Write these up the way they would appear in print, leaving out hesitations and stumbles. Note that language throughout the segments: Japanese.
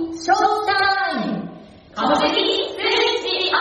ショータイム川崎スイッチ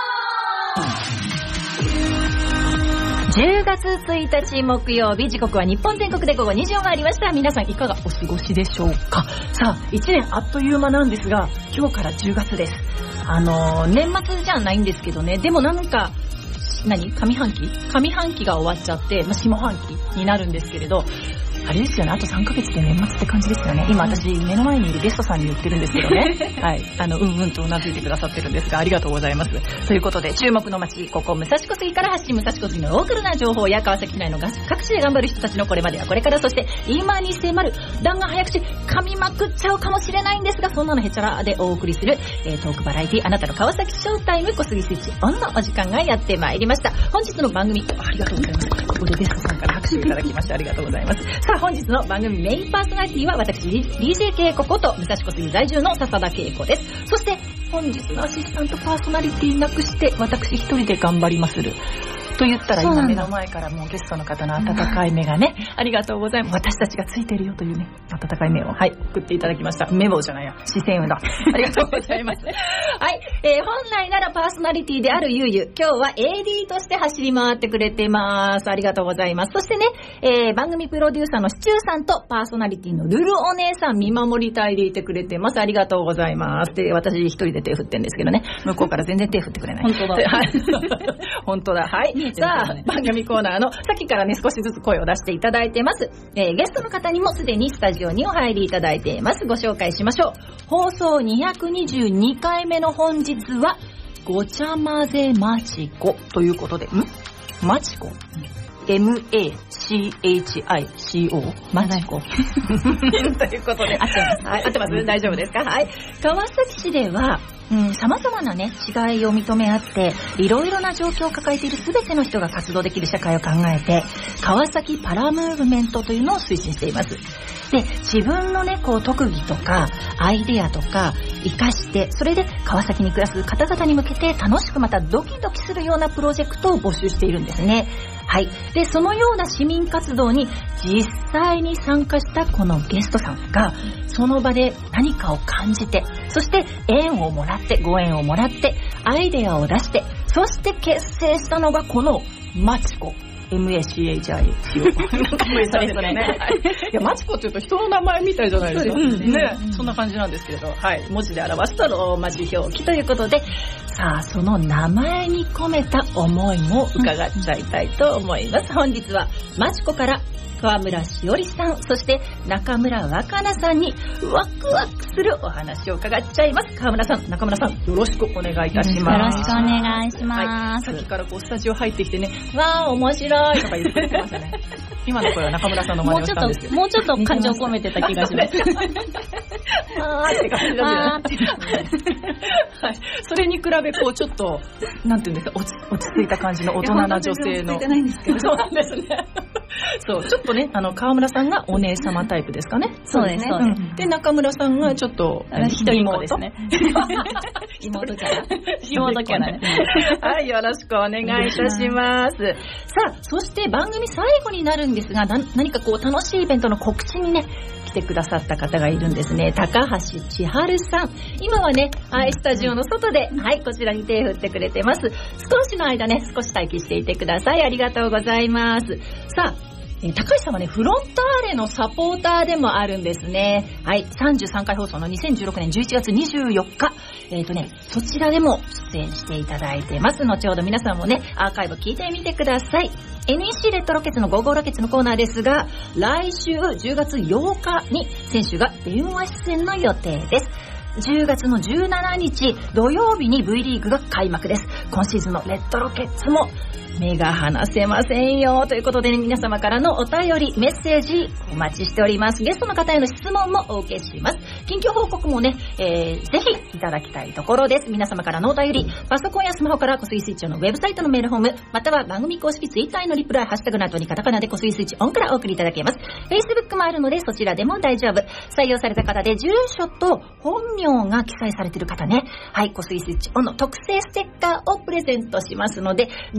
オン。10月1日木曜日、時刻は日本全国で午後2時を回りました。皆さんいかがお過ごしでしょうか。さあ、1年あっという間なんですが、今日から10月です。年末じゃないんですけどね、でもなんか上半期が終わっちゃって、下半期になるんですけれど、あれですよね、あと3ヶ月で年末って感じですよね。今私目の前にいるゲストさんに言ってるんですけどねはい、うんとうなずいてくださってるんですが、ありがとうございます。ということで、注目の街、ここ武蔵小杉から発信、武蔵小杉のローカルな情報や川崎市内の各地で頑張る人たちのこれまでやこれから、そして今に迫る弾丸早口噛みまくっちゃうかもしれないんですが、そんなのへちゃらでお送りする、トークバラエティ、あなたの川崎ショータイム小杉スイッチオンのお時間がやってまいりました。本日の番組、ありがとうございます。ここでゲストさんから拍手いただきましてありがとうございます。さあ、本日の番組メインパーソナリティは私 DJ 恵子こと武蔵小杉在住の笹田恵子です。そして本日のアシスタントパーソナリティなくして私一人で頑張りますると言ったら、今目の前からもうゲストの方の温かい目がね、ありがとうございます。私たちがついてるよというね、温かい目を、はい、送っていただきました。メモじゃないや、視線だ。ありがとうございます。はい、本来ならパーソナリティであるゆうゆ、今日は AD として走り回ってくれてます。ありがとうございます。そしてね、番組プロデューサーのシチューさんとパーソナリティのルルお姉さん見守り隊でいてくれてます。ありがとうございます。で、私一人で手振ってんですけどね、向こうから全然手振ってくれない。 本当だ。 はい。本当だ。はい。さあ、番組コーナーのさっきからね、少しずつ声を出していただいてます。ゲストの方にもすでにスタジオにお入りいただいています。ご紹介しましょう。放送222回目の本日は、ごちゃ混ぜまちこということで、まちこMACHICO マチコということで、合ってます。はい、合ってます。大丈夫ですか。はい。川崎市では、様々なね、違いを認め合って、いろいろな状況を抱えているすべての人が活動できる社会を考えて、川崎パラムーブメントというのを推進しています。で、自分のね、特技とか、アイデアとか、活かして、それで川崎に暮らす方々に向けて楽しくまたドキドキするようなプロジェクトを募集しているんですね。はい。で、そのような市民活動に実際に参加したこのゲストさんが、その場で何かを感じて、そして縁をもらって、ご縁をもらって、アイデアを出して、そして結成したのがこのマチコ。MACHI なんかそれぞれね。いや、マチコって言うと人の名前みたいじゃないですか。ね、そんな感じなんですけれど、はい、文字で表すとローマ字表記ということで、さあ、その名前に込めた思いも伺っちゃいたいと思います。本日はマチコから川村しおりさん、そして中村若菜さんにワクワクするお話を伺っちゃいます。川村さん、中村さん、よろしくお願いいたします。 よろしくお願いします。 はい、さっきからスタジオ入ってきてね、わー面白いとか言ってくれてましたね。今の声は中村さんの真似をしたんですけど、 もうちょっと感情込めてた気がします。 あーって感じだったね。はい、それに比べちょっとなんていうんですか、落ち着いた感じの大人な女性の。 ないんですけど。 そうなんですね。そう、ちょっとね、川村さんがお姉様タイプですかね。 そうですね。 で、中村さんがちょっと一人妹ですね。妹キャラ。妹キャラね。 はい、よろしくお願いいたします。さあ、そして番組最後になるんですが、何か楽しいイベントの告知にね、来てくださった方がいるんですね。高橋千春さん。今はね、スタジオの外で、はい、こちらに手を振ってくれてます。少しの間ね、少し待機していてください。ありがとうございます。さあ、高橋さんはね、フロンターレのサポーターでもあるんですね。はい、33回放送の2016年11月24日。そちらでも出演していただいてます。後ほど皆さんもね、アーカイブ聞いてみてください。NEC レッドロケッツの55ロケッツのコーナーですが、来週10月8日に選手が電話出演の予定です。10月の17日土曜日に V リーグが開幕です。今シーズンのレッドロケッツも目が離せませんよということで、ね、皆様からのお便りメッセージお待ちしております。ゲストの方への質問もお受けします。近況報告もね、ぜひいただきたいところです。皆様からのお便り、パソコンやスマホから小杉スイッチのウェブサイトのメールフォーム、または番組公式ツイッターへのリプライ、ハッシュタグなどにカタカナで小杉スイッチオンからお送りいただけます。Facebook もあるのでそちらでも大丈夫。採用された方で住所と本名が記載されている方ね、はい、小杉スイッチオンの特製ステッカーをプレゼントしますので、ぜひ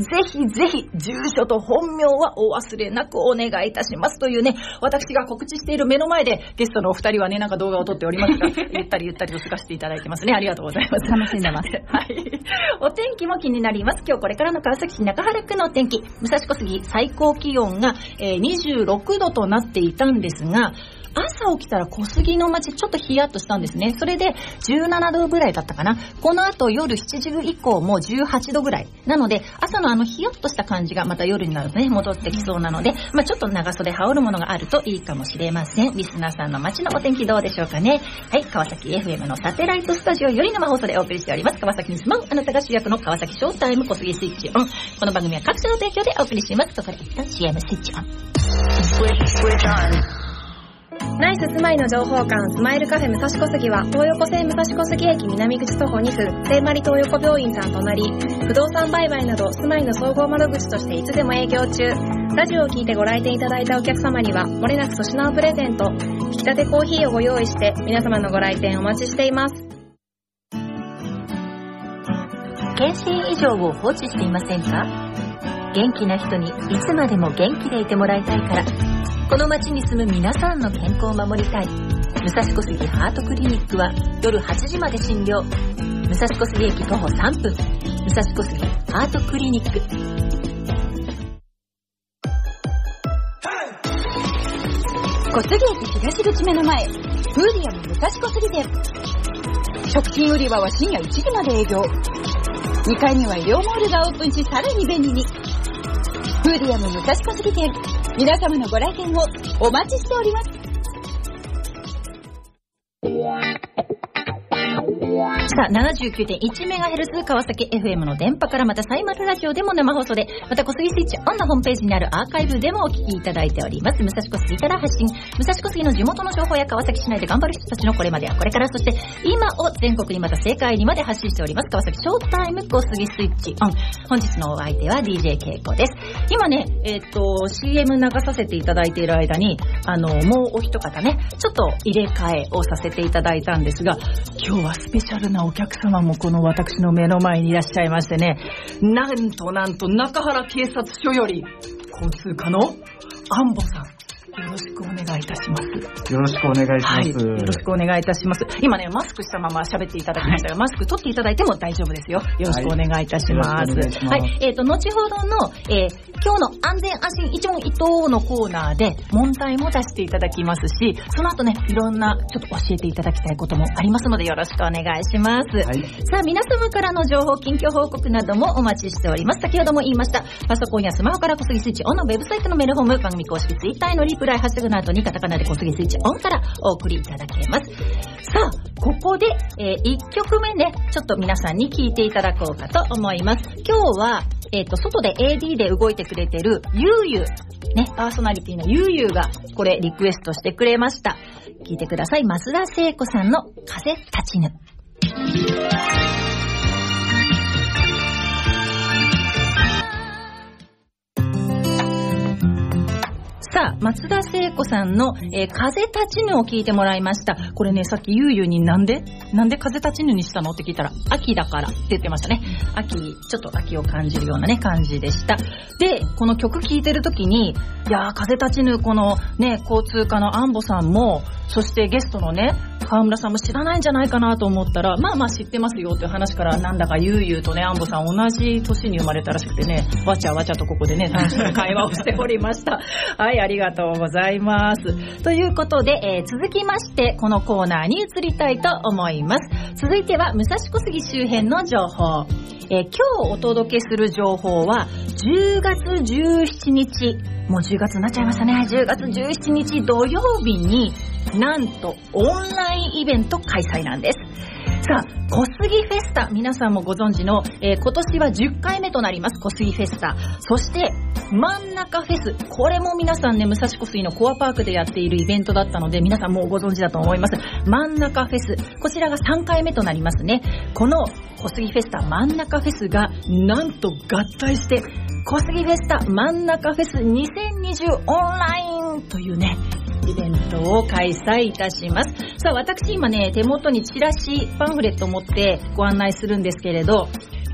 ぜひ住所と本名はお忘れなくお願いいたしますというね、私が告知している目の前でゲストのお二人はね、なんか動画を撮っておりますが、ゆったりと過ごしていただいてますね。ありがとうございます。 楽しんでます。 はい。お天気も気になります。今日これからの川崎市中原区の天気、武蔵小杉最高気温が、26度となっていたんですが、朝起きたら小杉の街ちょっとヒヤッとしたんですね。それで17度ぐらいだったかな。この後夜7時以降も18度ぐらいなので、朝のヒヤッとした感じがまた夜になるとね戻ってきそうなので、ちょっと長袖羽織るものがあるといいかもしれません。リスナーさんの街のお天気どうでしょうかね。はい、川崎 FM のサテライトスタジオより生放送でお送りしております。川崎に住まうあなたが主役の川崎ショータイム小杉スイッチオン。この番組は各社の提供でお送りします。ここで一旦 CM スイッチオン。 ナイス住まいの情報館スマイルカフェ武蔵小杉は東横線武蔵小杉駅南口徒歩2分聖マリ東横病院さん隣、不動産売買など住まいの総合窓口としていつでも営業中。ラジオを聞いてご来店いただいたお客様にはもれなく粗品をプレゼント、引き立てコーヒーをご用意して皆様のご来店お待ちしています。 検診以上を放置していませんか？元気な人にいつまでも元気でいてもらいたいから、この街に住む皆さんの健康を守りたい。武蔵小杉ハートクリニックは夜8時まで診療。武蔵小杉駅徒歩3分、武蔵小杉ハートクリニック。 小杉駅東口目の前、フーディアム武蔵小杉店。食品売り場は深夜1時まで営業。2階には医療モールがオープンし、さらに便利に。フーディアム武蔵小杉店、皆様のご来店をお待ちしております。 さあ 79.1MHz 川崎 FM の電波から、またサイマルラジオでも生放送で、また小杉スイッチオンのホームページにあるアーカイブでもお聞きいただいております。武蔵小杉から発信、武蔵小杉の地元の情報や川崎市内で頑張る人たちのこれまでやこれから、そして今を全国にまた世界にまで発信しております川崎ショータイム小杉スイッチオン。本日のお相手は DJ ケイコです。今ねCM 流させていただいている間にもうお一方ねちょっと入れ替えをさせていただいたんですが、今日はスペシャルなお客様もこの私の目の前にいらっしゃいましてね、なんと中原警察署より交通課のアンボさん、よろしくお願いいたします。 よろしくお願いします。 はい、よろしくお願いいたします。今ね、マスクしたまま喋っていただきましたが、マスク取っていただいても大丈夫ですよ。よろしくお願いいたします。はい、後ほどの、今日の安全安心一問一答のコーナーで問題も出していただきますし、その後ね、いろんなちょっと教えていただきたいこともありますので、よろしくお願いします。はい、さあ、皆様からの情報、近況報告などもお待ちしております。先ほども言いました、パソコンやスマホから小杉スイッチオンのウェブサイトのメールフォーム、番組公式ツイッターへのリプライ、ハッシュタグの後にカタカナで小杉スイッチオンからお送りいただけます。さあ、ここで、1曲目ね、ちょっと皆さんに聞いていただこうかと思います。今日は、外で AD で動いてくれてるゆうゆう、ね、パーソナリティのゆうゆうがこれリクエストしてくれました。聞いてください。増田聖子さんの風立ちぬ。さあ、松田聖子さんの、風立ちぬを聞いてもらいました。これね、さっきゆうゆうになんで風立ちぬにしたのって聞いたら、秋だからって言ってましたね。ちょっと秋を感じるようなね、感じでした。で、この曲聴いてるときに、いやー、風立ちぬ、このね、交通課のアンボさんも、そしてゲストのね、川村さんも知らないんじゃないかなと思ったら、まあ知ってますよという話から、なんだかゆうゆうとね、アンボさん同じ年に生まれたらしくてね、わちゃわちゃとここでね、楽しく会話をしておりました。はい、ありがとうございます。ということで、続きまして、このコーナーに移りたいと思います。続いては、武蔵小杉周辺の情報。今日お届けする情報は、10月17日、もう10月になっちゃいましたね。10月17日土曜日に、なんとオンラインイベント開催なんです。さあ、小杉フェスタ、皆さんもご存知の、今年は10回目となります小杉フェスタ。そして真ん中フェス、これも皆さんね、武蔵小杉のコアパークでやっているイベントだったので、皆さんもうご存知だと思います。真ん中フェス、こちらが3回目となりますね。この小杉フェスタ真ん中フェスがなんと合体して小杉フェスタ真ん中フェス2020オンラインというね、イベントを開催いたします。さあ、私今ね、手元にチラシパンフレットを持ってご案内するんですけれど、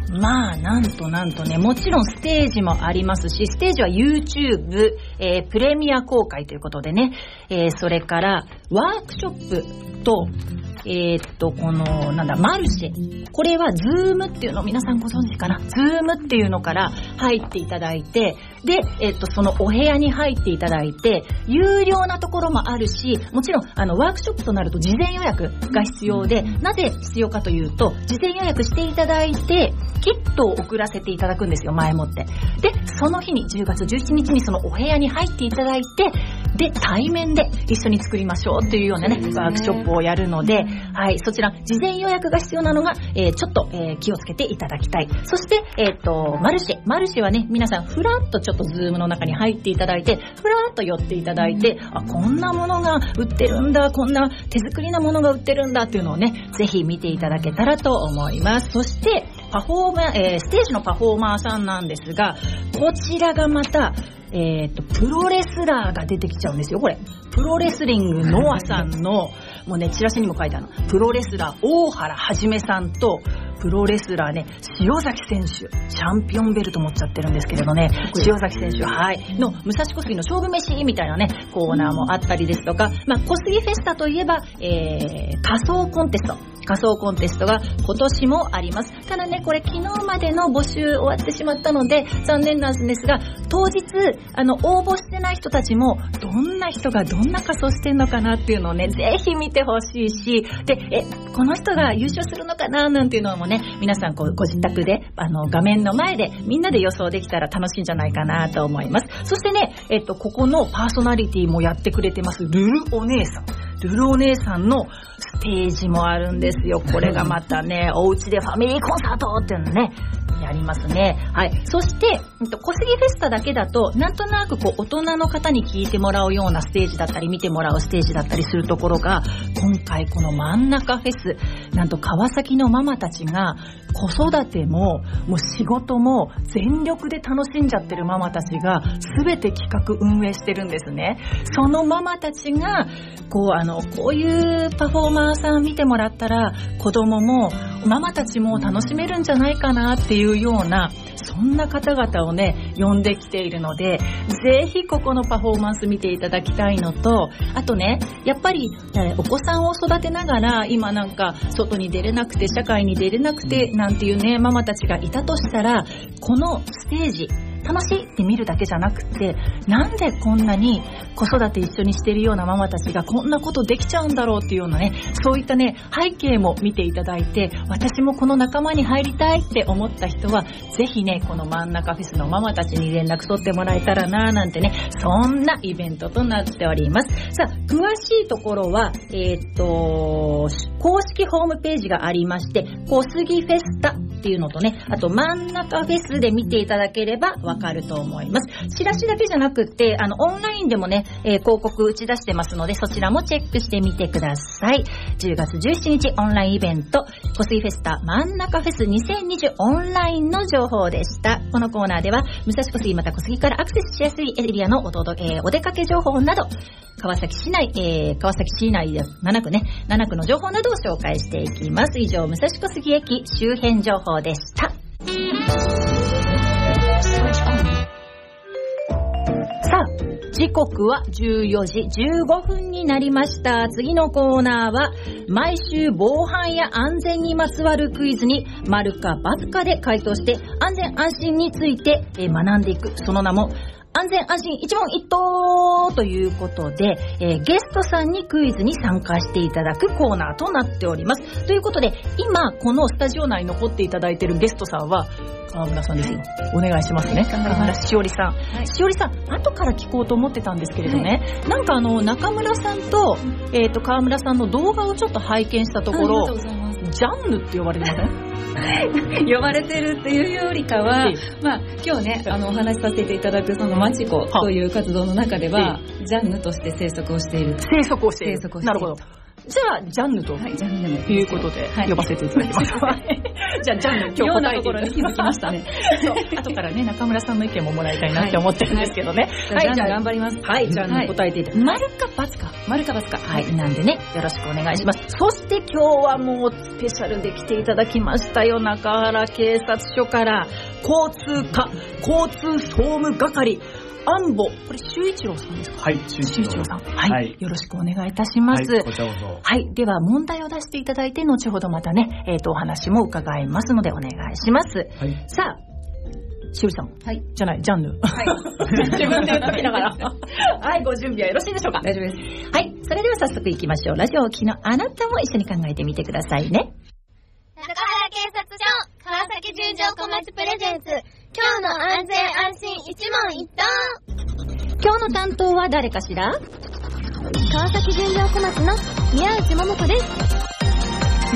まあなんとね、もちろんステージもありますし、ステージは YouTube、プレミア公開ということでね、それからワークショップとこのマルシェ、これはズームっていうのを皆さんご存知かな。ズームっていうのから入っていただいて、でそのお部屋に入っていただいて、有料なところもあるし、もちろんワークショップとなると事前予約が必要で、なぜ必要かというと、事前予約していただいてキットを送らせていただくんですよ、前もって。でその日に10月17日にそのお部屋に入っていただいて、で対面で一緒に作りましょうっていうようなねワークショップをやるので、はい、そちら事前予約が必要なのが、ちょっと、気をつけていただきたい。そして、マルシェはね、皆さんフラッとちょっとズームの中に入っていただいて、フラッと寄っていただいて、こんなものが売ってるんだ、こんな手作りなものが売ってるんだっていうのをね、ぜひ見ていただけたらと思います。そしてステージのパフォーマーさんなんですが、こちらがまたプロレスラーが出てきちゃうんですよ。これプロレスリングノアさんのもうね、チラシにも書いてあるの、プロレスラー大原はじめさんとプロレスラーね、塩崎選手、チャンピオンベルト持っちゃってるんですけれどね、塩崎選手、はいの武蔵小杉の勝負飯みたいなねコーナーもあったりですとか、小杉フェスタといえば、仮装コンテストが今年もあります。ただね、これ昨日までの募集終わってしまったので残念なんですが、当日応募してない人たちもどんな人がどんな仮装してんのかなっていうのをね、ぜひ見てほしいし、でこの人が優勝するのかななんていうのもね、皆さんご自宅で画面の前でみんなで予想できたら楽しいんじゃないかなと思います。そしてね、ここのパーソナリティもやってくれてますルルお姉さんのステージもあるんですよ。これがまたね、おうちでファミリーコンサートっていうのねやりますね。はい。そして小杉フェスタだけだとなんとなく大人の方に聞いてもらうようなステージだったり見てもらうステージだったりするところが、今回この真ん中フェス、なんと川崎のママたちが子育てももう仕事も全力で楽しんじゃってるママたちが全て企画運営してるんですね。そのママたちがこういうパフォーマーさん見てもらったら子供もママたちも楽しめるんじゃないかなっていうような、そんな方々をね呼んできているので、ぜひここのパフォーマンス見ていただきたいのと、あとね、やっぱり、お子さんを育てながら今なんか外に出れなくて社会に出れなくてなんていうねママたちがいたとしたら、このステージ楽しいって見るだけじゃなくて、なんでこんなに子育て一緒にしてるようなママたちがこんなことできちゃうんだろうっていうようなね、そういったね背景も見ていただいて、私もこの仲間に入りたいって思った人はぜひね、この真ん中フェスのママたちに連絡取ってもらえたらななんてね、そんなイベントとなっております。さあ、詳しいところは公式ホームページがありまして、小杉フェスタっていうのとね、あと真ん中フェスで見ていただければわかると思います。チラシだけじゃなくってオンラインでもね、広告打ち出してますので、そちらもチェックしてみてください。10月17日オンラインイベント小杉フェスタ真ん中フェス2020オンラインの情報でした。このコーナーでは武蔵小杉また小杉からアクセスしやすいエリアのお出かけ情報など、川崎市内で7区ね、7区の情報などを紹介していきます。以上、武蔵小杉駅周辺情報でした。さあ、時刻は14時15分になりました。次のコーナーは毎週防犯や安全にまつわるクイズに丸か×かで回答して安全安心について学んでいく、その名も安全安心一問一答ということで、ゲストさんにクイズに参加していただくコーナーとなっております。ということで、今このスタジオ内に残っていただいているゲストさんは川村さんですよ。お願いしますね。川村しおりさん、はい、しおりさん、後から聞こうと思ってたんですけれどね、はい、なんか中村さんと、川村さんの動画をちょっと拝見したところ、ジャンヌって呼ばれてません？ 呼ばれてるっていうよりかは、今日ねお話しさせていただくそのマチコという活動の中ではジャンヌとして生息をしている。 生息をしている。なるほど。 じゃあジャンヌということで呼ばせていただきます。じゃあジャンヌ今日答えていただきましたね。後からね中村さんの意見ももらいたいなって思ってるんですけどね。 はい、じゃあ頑張ります。 はい、ジャンヌ答えていただきます。丸か×か。 丸か×か。 はい、なんでねよろしくお願いします。そして今日はもうスペシャルで来ていただきましたよ。中原警察署から交通課交通総務係安保、これ周一郎さんですか？ はい、周一郎さん。 はい、よろしくお願いいたします。 はい、こちらこそ。 はい、では問題を出していただいて後ほどまたね、お話も伺いますのでお願いします。はい、さあ、しおりさん。はい。じゃない、ジャンヌ。はい。自分で言っときながら。はい、ご準備はよろしいでしょうか？ 大丈夫です。 はい、それでは早速いきましょう。ラジオをお聞きのあなたも一緒に考えてみてくださいね。 中原警察署川崎純情小町プレゼンツ、今日の安全安心一問一答。 今日の担当は誰かしら？ 川崎純情小町の宮内桃子です。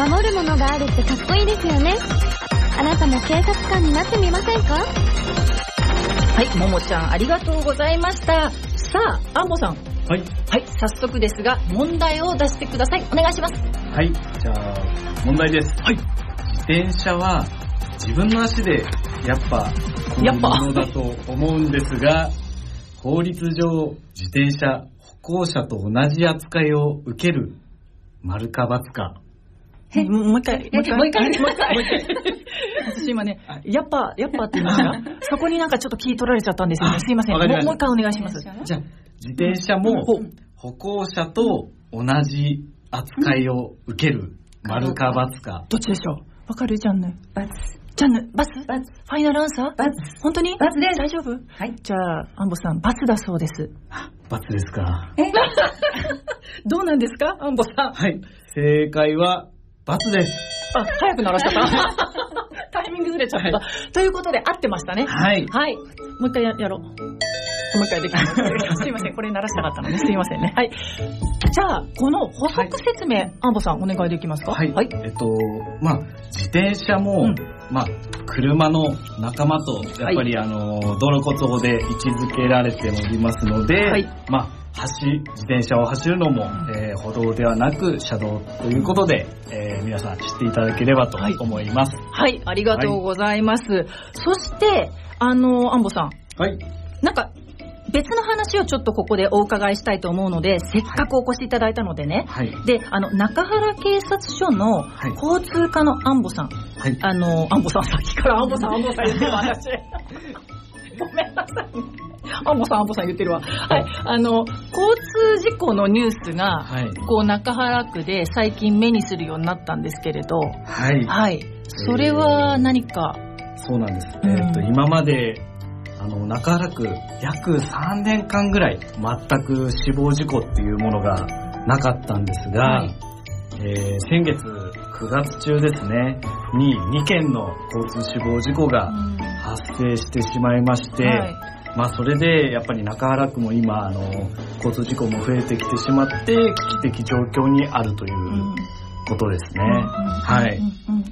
守るものがあるってかっこいいですよね。あなたも警察官になってみませんか？ はい、ももちゃんありがとうございました。さあ、安保さん。 はい。 はい、早速ですが問題を出してください。お願いします。 はい、じゃあ問題です。はい。自転車は自分の足でやっぱこのものだと思うんですが、法律上自転車歩行者と同じ扱いを受ける丸か×か。 もう一回。私今ね、やっぱって言いました。そこになんかちょっと聞い取られちゃったんですよね。すいません。もう一回お願いします。 じゃあ自転車も歩行者と同じ扱いを受ける丸か×か。 どっちでしょう？わかる？ジャンヌ。ジャンヌ、×？ファイナルアンサー？本当に？ ×です。 大丈夫？はい。じゃあ、安保さん、×だそうです。 ×ですか。 どうなんですか？安保さん。 はい。正解は×です。 あ、早く鳴らしちゃった。タイミングずれちゃった。はい、ということで、合ってましたね。 はい。 はい。もう一回やろう。もう一回できます。すいません。これ鳴らしたかったのね。すいませんね。はい。じゃあ、この補足説明、安保さんお願いできますか？ はい。はい。自転車も、車の仲間と、やっぱり道路交通法で位置づけられておりますので、はい。自転車を走るのも、歩道ではなく車道ということで、皆さん知っていただければと思います。 はい、ありがとうございます。はい、そして、安保さん。 はい。 なんか、別の話をちょっとここでお伺いしたいと思うので、せっかくお越しいただいたのでね。はい。で、中原警察署の交通課の安保さん。はい。安保さん、さっきから安保さん言ってるわ、私。ごめんなさい。安保さん言ってるわ。はい。交通事故のニュースが、はい、こう中原区で最近目にするようになったんですけれど、はい。はい。それは何か。 そうなんです。今まで、中原区約3年間ぐらい全く死亡事故っていうものがなかったんですが、はい、先月9月中ですねに2件の交通死亡事故が発生してしまいまして、はい、それでやっぱり中原区も今交通事故も増えてきてしまって危機的状況にあるということですね。はい。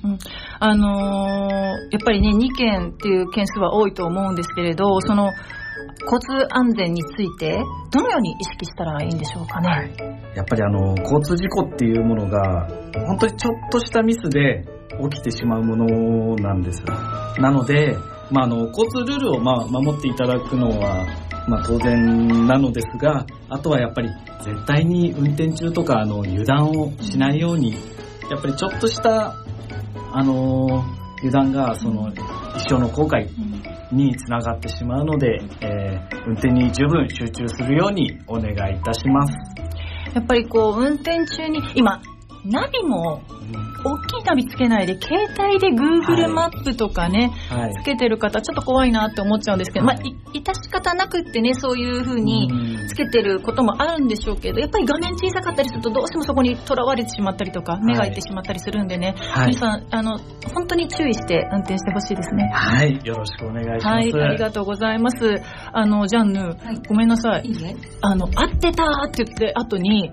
やっぱりね2件っていう件数は多いと思うんですけれど、その交通安全についてどのように意識したらいいんでしょうかね。はい、 やっぱり交通事故っていうものが本当にちょっとしたミスで起きてしまうものなんです。なので、交通ルールを守っていただくのは当然なのですが、あとはやっぱり絶対に運転中とか油断をしないように、やっぱりちょっとした油断がその一生の後悔につながってしまうので、運転に十分集中するようにお願いいたします。 やっぱり運転中に今ナビも大きいナビつけないで携帯で Google マップとかね、はい、つけてる方ちょっと怖いなって思っちゃうんですけど、はい、致し方なくってねそういう風につけてることもあるんでしょうけど、やっぱり画面小さかったりするとどうしてもそこにとらわれてしまったりとか目がいってしまったりするんでね、はい、皆さん本当に注意して運転してほしいですね。 はい、よろしくお願いします。 はい、ありがとうございます。ジャンヌ、はい、ごめんなさい。いいね。合ってたって言って後に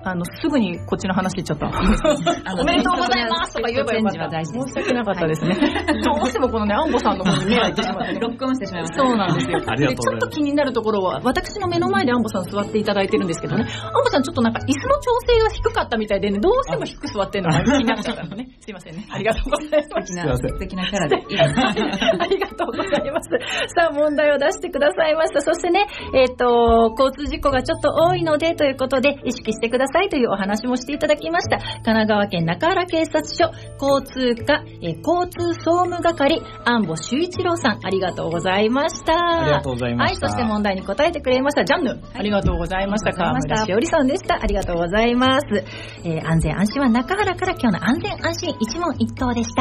すぐにこっちの話言っちゃった。おめでとうございますとか言えばよかった。申し訳なかったですね。どうしてもこのね、アンボさんの方に目がいってしまって、 ロックオンしてしまいました。 そうなんですよ。 ありがとうございます。 ちょっと気になるところは、私の目の前でアンボさん座っていただいてるんですけどね、アンボさんちょっとなんか椅子の調整が低かったみたいでね、どうしても低く座ってるのが気になっちゃったのね。すいませんね。ありがとうございます。 素敵なキャラで。 ありがとうございます。さあ、問題を出してくださいました。そしてね、交通事故がちょっと多いのでということで、意識してくださいというお話もしていただきました。神奈川県中原警察署交通課、交通総務係安保修一郎さん、ありがとうございました。 ありがとうございました。 はい、そして問題に答えてくれましたジャンヌ、ありがとうございました。川村しおりさんでした。ありがとうございます。安全安心は中原から、今日の安全安心一問一答でした。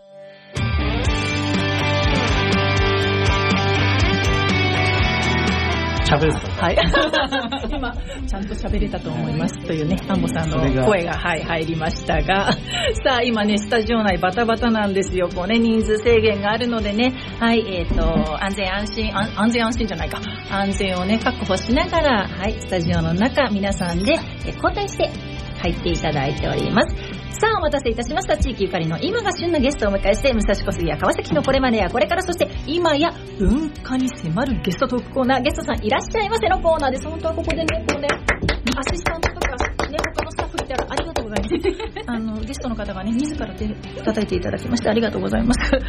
喋るはい。今、ちゃんと喋れたと思いますというね、アンボさんの声が、はい、入りましたが、さあ、今ね、スタジオ内バタバタなんですよ。こうね、人数制限があるのでね、はい、安全安心じゃないか。安全をね、確保しながら、はい、スタジオの中、皆さんで交代して入っていただいております。さあ、お待たせいたしました。地域ゆかりの今が旬のゲストをお迎えして、武蔵小杉や川崎のこれまでやこれから、そして今や文化に迫るゲストトークコーナー、ゲストさんいらっしゃいませのコーナーです。本当はここでね、こうね、アシスタントとかね、他のスタッフいたらありがとうございます。ゲストの方がね、自ら手叩いていただきましてありがとうございます。はい、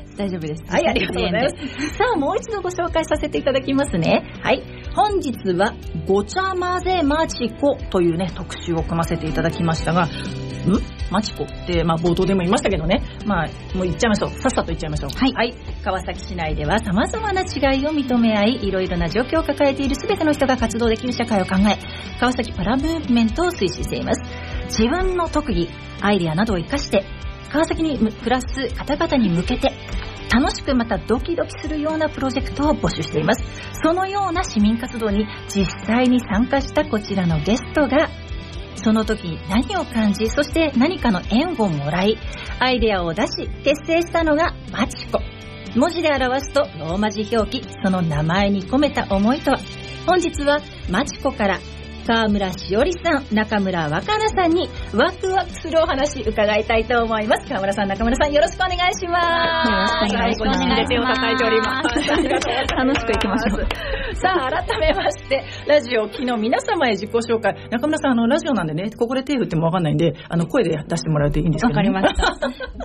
大丈夫です。 はい、ありがとうございます。さあ、もう一度ご紹介させていただきますね。はい、本日はごちゃ混ぜマチコというね、特集を組ませていただきましたが、マチコって、冒頭でも言いましたけどね、もう言っちゃいましょう。さっさと言っちゃいましょう。はい。はい、川崎市内では様々な違いを認め合い、いろいろな状況を抱えている全ての人が活動できる社会を考え、川崎パラムーブメントを推進しています。自分の特技、アイデアなどを生かして、川崎に暮らす方々に向けて、楽しくまたドキドキするようなプロジェクトを募集しています。そのような市民活動に実際に参加したこちらのゲストが、その時何を感じ、そして何かの縁をもらい、アイデアを出し結成したのがマチコ。文字で表すとローマ字表記、その名前に込めた思いとは。本日はマチコから川村しおりさん、中村若菜さんにワクワクするお話伺いたいと思います。川村さん、中村さん、よろしくお願いします。よろしくお願いします。5人で手を叩いております。 楽しくいきましょう。 さあ、改めまして、ラジオ機の皆様へ自己紹介。中村さん、ラジオなんでね、ここで手振ってもわかんないんで、声で出してもらうといいんですけど、ね。 わかりました。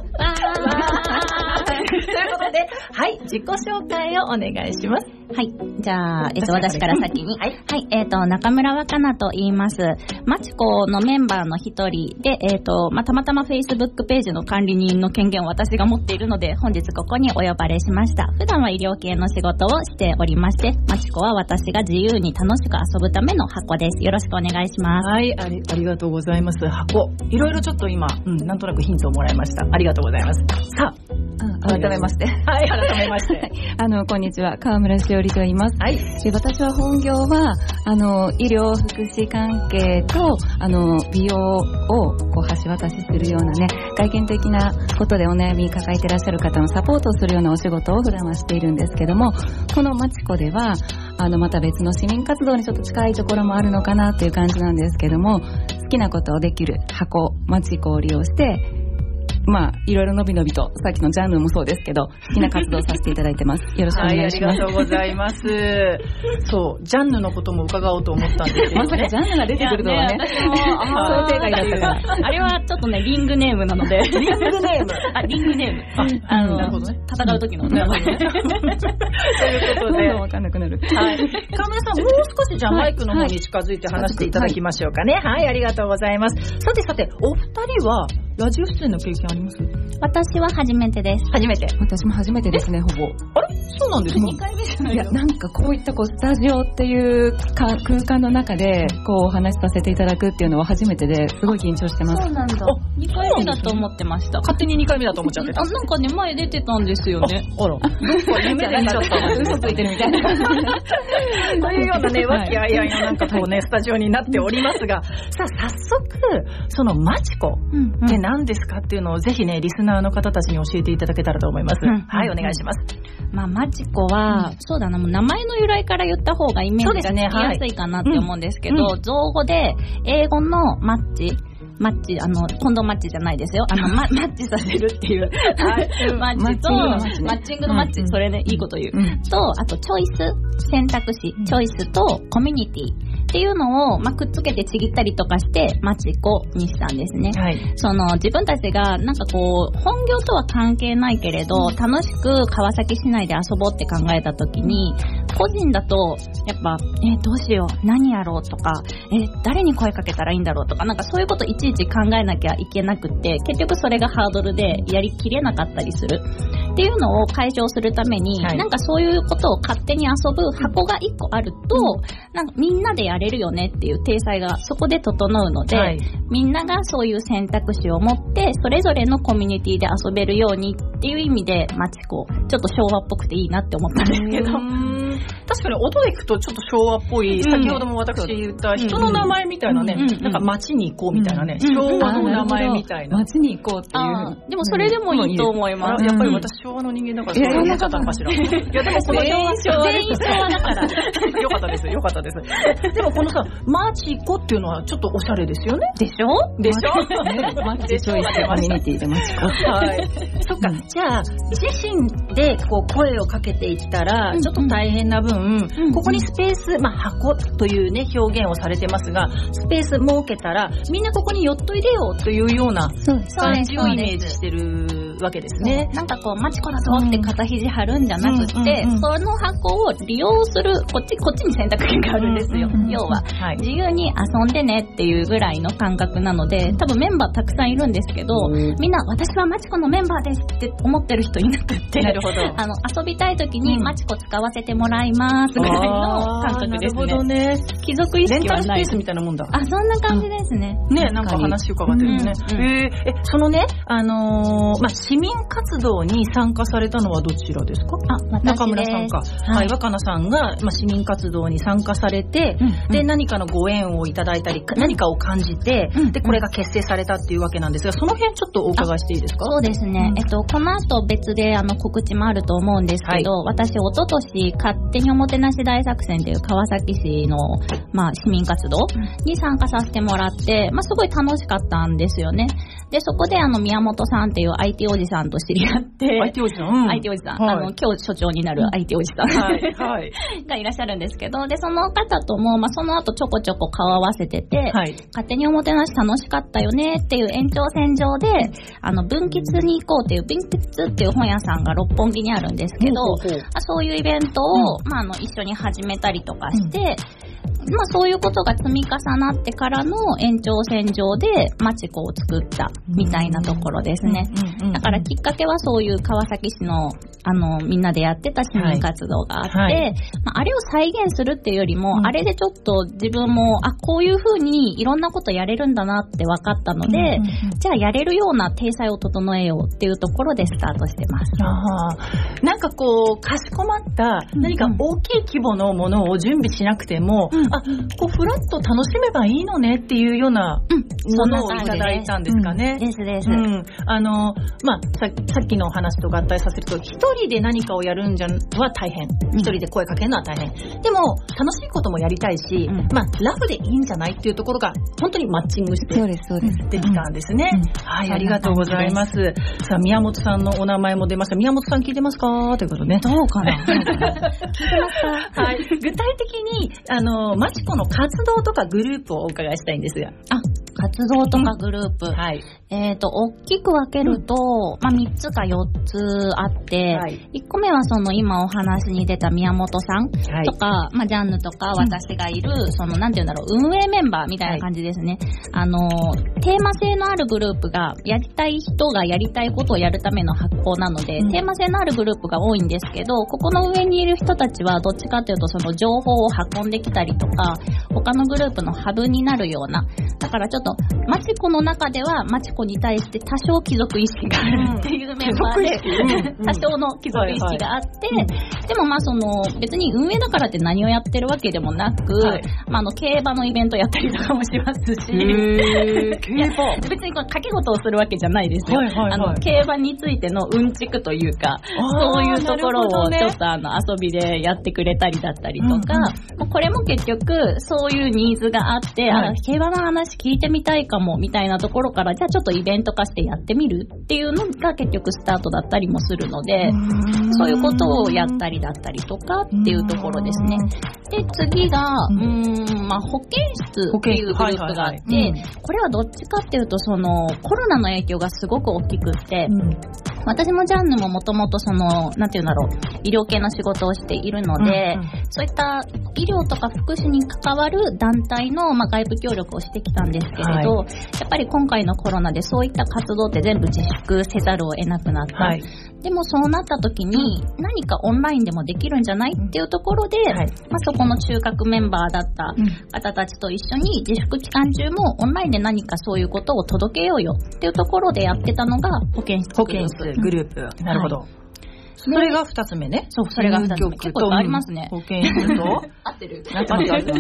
ということで、はい、自己紹介をお願いします。 はい。じゃあ、私から先に。はい。はい。中村若菜と言います。マチコのメンバーの一人で、たまたま Facebook ページの管理人の権限を私が持っているので、本日ここにお呼ばれしました。普段は医療系の仕事をしておりまして、マチコは私が自由に楽しく遊ぶための箱です。よろしくお願いします。 はい。ありがとうございます。箱。いろいろちょっと今、なんとなくヒントをもらいました。ありがとうございます。さあ、 改めまして。 はい、改めまして。 こんにちは。川村しおりと言います。はい。で、私は本業は、医療福祉関係と、美容をこう橋渡しするようなね、外見的なことでお悩み抱えていらっしゃる方のサポートをするようなお仕事を普段はしているんですけども、このマチコでは、また別の市民活動にちょっと近いところもあるのかなっていう感じなんですけども、好きなことをできる箱、マチコを利用して、いろいろのびのびと、さっきのジャンルもそうですけど、好きな活動をさせていただいてます。よろしくお願いします。 はい、ありがとうございます。そう、ジャンルのことも伺おうと思ったんですけど、 まさかジャンルが出てくるとはね。そういう正解だったから。 あれはちょっとね、リングネームなので。 リングネームリングネーム。 なるほどね。 戦う時の。ということで。わかんなくなる。 はい。川村さん、もう少しじゃあマイクの方に近づいて話していただきましょうかね。はい、ありがとうございます。さて、お二人は、ラジオ出演の経験あります？ 私は初めてです。 初めて。 私も初めてですね、ほぼ。 あれ？そうなんですか？ 2 回目じゃないの？いや、なんかこういったスタジオっていう空間の中でお話しさせていただくっていうのは初めてで、すごい緊張してます。 そうなんだ。2回目だと思ってました。 勝手に2回目だと思っちゃってた。 なんかね、前出てたんですよね。 あら。どっか夢で見ちゃったの。 嘘ついてるみたいな。 というようなね、和気あいあいのなんかこうね、スタジオになっておりますが、さあ、早速、そのマチコって何ですかっていうのをぜひね、リスナーの方たちに教えていただけたらと思います。はい、お願いします。 まあ、マチコは、そうだな、もう名前の由来から言った方がイメージがつきやすいかなって思うんですけど、造語で、英語のマッチ、コンドマッチじゃないですよ。マッチさせるっていう。マッチと、マッチングのマッチ、それね、いいこと言う。と、あと、チョイス、選択肢、チョイスと、コミュニティ。っていうのを、くっつけてちぎったりとかして、マチコにしたんですね。はい。自分たちが、なんかこう、本業とは関係ないけれど、楽しく川崎市内で遊ぼうって考えた時に、個人だと、やっぱ、どうしよう、何やろうとか、誰に声かけたらいいんだろうとか、なんかそういうこといちいち考えなきゃいけなくって、結局それがハードルでやりきれなかったりする。っていうのを解消するために、はい、なんかそういうことを勝手に遊ぶ箱が1個あると、なんかみんなでやれるよねっていう体裁がそこで整うので、はい、みんながそういう選択肢を持ってそれぞれのコミュニティで遊べるようにっていう意味でマチコちょっと昭和っぽくていいなって思ったんですけど、 確かに音でいくとちょっと昭和っぽい、先ほども私言った人の名前みたいなね、なんか街に行こうみたいなね、昭和の名前みたいな、 街に行こうっていう。 でもそれでもいいと思います。 やっぱり私昭和の人間だからそう思っちゃったのかしら。いやでもこの全員昭和だから。 よかったです。でもこのさ、マチコっていうのはちょっとおしゃれですよね。 でしょマチチョイスコミュニティでマチコ。 はい。そっか。じゃあ自身でこう声をかけていったらちょっと大変な分、ここにスペース、箱というね表現をされてますが、スペース設けたらみんなここに寄っといでよというような感じをイメージしてるわけですね。 なんかこうマチコだぞって肩肘張るんじゃなくて、その箱を利用するこっちに選択権があるんですよ。要は、自由に遊んでねっていうぐらいの感覚なので、多分メンバーたくさんいるんですけど、みんな私はマチコのメンバーですって思ってる人いなくって、 なるほど。 遊びたい時にマチコ使わせてもらいますぐらいの感覚ですね。 なるほどね。 貴族意識はない。 レンタルスペースみたいなもんだ。 そんな感じですね。 ね、なんか話伺ってるね。そのね、市民活動に参加されたのはどちらですか？中村さんか。はい、若菜さんが市民活動に参加されて、で何かのご縁をいただいたり、何かを感じて、でこれが結成されたっていうわけなんですが、その辺ちょっとお伺いしていいですか？ そうですね。この後別で告知もあると思うんですけど、私一昨年勝手におもてなし大作戦という川崎市の市民活動に参加させてもらって、すごい楽しかったんですよね。でそこで宮本さんっていう IT おじさんと知り合って、 IT おじさん、 IT おじさん、今日所長になる IT おじさん、がいらっしゃるんですけど、でその方ともその後ちょこちょこ顔合わせてて、勝手におもてなし楽しかったよねっていう延長線上で文吉に行こうっていう文吉っていう本屋さんが六本木にあるんですけど、そういうイベントを、一緒に始めたりとかして、そういうことが積み重なってからの延長線上でマチコを作ったみたいなところですね。だからきっかけはそういう川崎市のみんなでやってた市民活動があって、あれを再現するっていうよりも、あれでちょっと自分もこういう風にいろんなことやれるんだなって分かったので、じゃあやれるような体裁を整えようっていうところでスタートしてます。 なんかこうかしこまった何か大きい規模のものを準備しなくても、こうフラッと楽しめばいいのねっていうようなものをいただいたんですかね。 です。 さっきのお話と合体させると、一人で何かをやるんじゃは大変、一人で声かけるのは大変、でも楽しいこともやりたいし、ラフでいいんじゃないっていうところが本当にマッチングしてできたんですね。はい、ありがとうございます。さあ宮本さんのお名前も出ました。宮本さん聞いてますかということね。 どうかな聞いてますか？はい。具体的にマチコの活動とかグループをお伺いしたいんですが。 活動とかグループ。大きく分けると、3つか4つあって、1個目は今お話に出た宮本さんとか、ジャンヌとか私がいる、なんていうんだろう、運営メンバーみたいな感じですね。テーマ性のあるグループが、やりたい人がやりたいことをやるための発行なので、テーマ性のあるグループが多いんですけど、ここの上にいる人たちはどっちかというと、情報を運んできたりとか、他のグループのハブになるような、だからちょっとマチコの中ではマチコに対して多少貴族意識があるっていうメンバーで、多少の貴族意識があって、でもまあその別に運営だからって何をやってるわけでもなく、まあ競馬のイベントやったりとかもしますし、 競馬別にこう掛け事をするわけじゃないですよ。競馬についてのうんちくというか、そういうところをちょっと遊びでやってくれたりだったりとか、これも結局そういうニーズがあって、競馬の話聞いてみたいかもみたいなところから、じゃあちょっとイベント化してやってみるっていうのが結局スタートだったりもするので、そういうことをやったりだったりとかっていうところですね。で、次がまあ保健室っていうグループがあって、これはどっちかっていうとそのコロナの影響がすごく大きくって、私もジャンヌももともとそのなんていうんだろう、医療系の仕事をしているので、そういった医療とか福祉に関わる団体のまあ外部協力をしてきたんですけれど、やっぱり今回のコロナでそういった活動って全部自粛せざるを得なくなった。でもそうなった時に何かオンラインでもできるんじゃないっていうところで、まあ、そこの中核メンバーだった方たちと一緒に自粛期間中もオンラインで何かそういうことを届けようよっていうところでやってたのが保健室グループ。なるほど。それが2つ目ね。 そう、それが2つ目。結構ありますね。 保健室と合ってる。 あと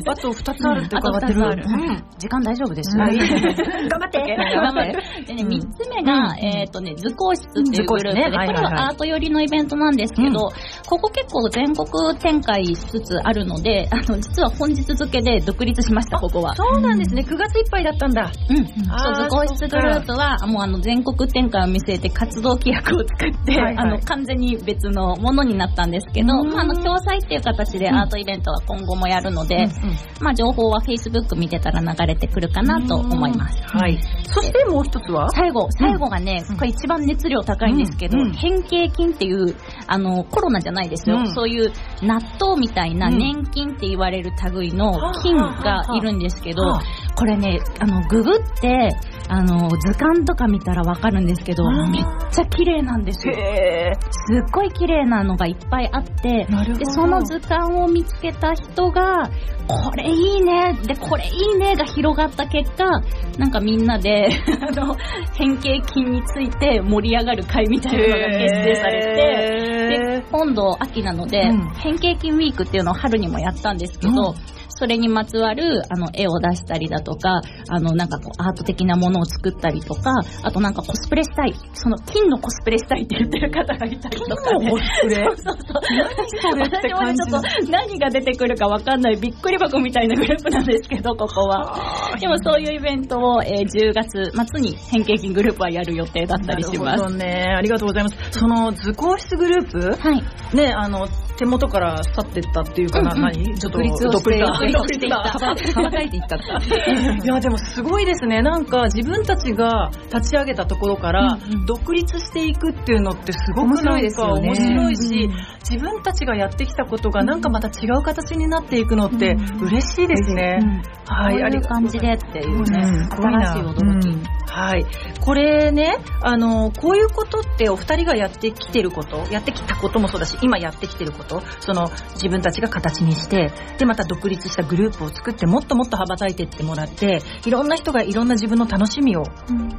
2つあるって伺ってる。 時間大丈夫です。頑張って。でね、3つ目が、図工室っていうグループで、これはアート寄りのイベントなんですけど、ここ結構全国展開しつつあるので、実は本日付で独立しました、ここは。 そうなんですね。9月いっぱいだったんだ。 そう、図工室グループは、もう全国展開を見据えて活動規約を作って、完全に別のものになったんですけど、共催っていう形でアートイベントは今後もやるので、まあ情報は Facebook 見てたら流れてくるかなと思います。 そしてもう一つは最後がね、これ一番熱量高いんですけど、変形菌っていうコロナじゃないですよ、そういう納豆みたいな年菌って言われる類の菌がいるんですけど、これねググって図鑑とか見たらわかるんですけど、めっちゃ綺麗なんですよ。すっごい綺麗なのがいっぱいあって、でその図鑑を見つけた人がこれいいねでこれいいねが広がった結果、なんかみんなで変形菌について盛り上がる会みたいなのが結成されて、で今度秋なので、変形菌ウィークっていうのを春にもやったんですけど、それにまつわる絵を出したりだとか、なんかこうアート的なものを作ったりとか、あとなんかコスプレしたい、その金のコスプレしたいって言ってる方がいたりとか、ね、 金のコスプレそう何それって感じ。私もちょっと何が出てくるかわかんないびっくり箱みたいなグループなんですけど、ここは。でもそういうイベントを、10月末に変形菌グループはやる予定だったりします。 なるほどね、ありがとうございます。その図工室グループ、ね、手元から去ってったっていうかな、何ちょっと独立していった。羽ばたいていったいやでもすごいですね。なんか自分たちが立ち上げたところから独立していくっていうのってすごくなんか面白いし、自分たちがやってきたことがなんかまた違う形になっていくのって嬉しいですね。 はい、ある感じでっていうね、新しい驚き。 はい、これね、こういうことってお二人がやってきてること、やってきたこともそうだし、今やってきてること、その自分たちが形にして、でまた独立したグループを作ってもっともっと羽ばたいていってもらって、いろんな人がいろんな自分の楽しみを、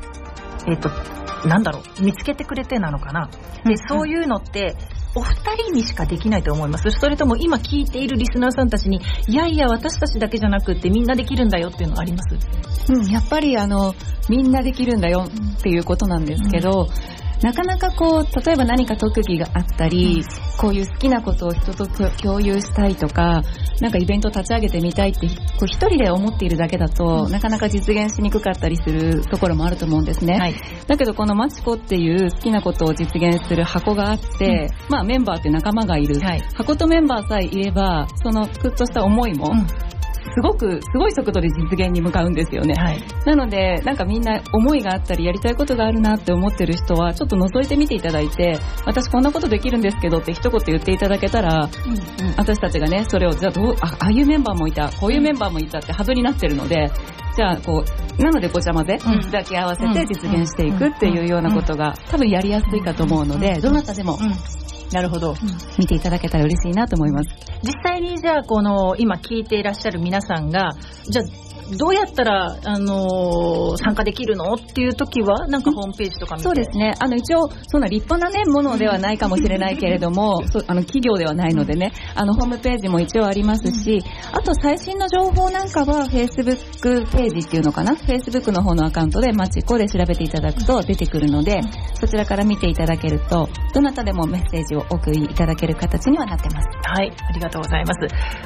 なんだろう、見つけてくれてなのかな。で、そういうのってお二人にしかできないと思います？それとも今聞いているリスナーさんたちに、いやいや私たちだけじゃなくってみんなできるんだよっていうのあります？ やっぱりみんなできるんだよっていうことなんですけど、なかなかこう例えば何か特技があったり、こういう好きなことを人と共有したいとか、なんかイベント立ち上げてみたいってこう一人で思っているだけだと、なかなか実現しにくかったりするところもあると思うんですね。だけどこのマチコっていう好きなことを実現する箱があって、まあメンバーって仲間がいる、箱とメンバーさえいれば、そのふっとした思いも、すごい速度で実現に向かうんですよね。なのでなんかみんな思いがあったりやりたいことがあるなって思ってる人はちょっと覗いてみていただいて、私こんなことできるんですけどって一言言っていただけたら、私たちがねそれをじゃあああいうメンバーもいた、こういうメンバーもいたってハブになってるので、じゃあこうなのでごちゃ混ぜ抱き合わせて実現していくっていうようなことが多分やりやすいかと思うので、どなたでもなるほど、 見ていただけたら嬉しいなと思います。 実際にじゃあこの今聞いていらっしゃる皆さんが、じゃあどうやったら、参加できるのっていう時は、なんかホームページとか見て。 そうですね。一応、そんな立派なね、ものではないかもしれないけれども、企業ではないのでね、ホームページも一応ありますし、あと最新の情報なんかは、Facebook ページっていうのかな、Facebook の方のアカウントで、まちこで調べていただくと出てくるので、そちらから見ていただけると、どなたでもメッセージをお送りいただける形にはなってます。 はい、ありがとうございます。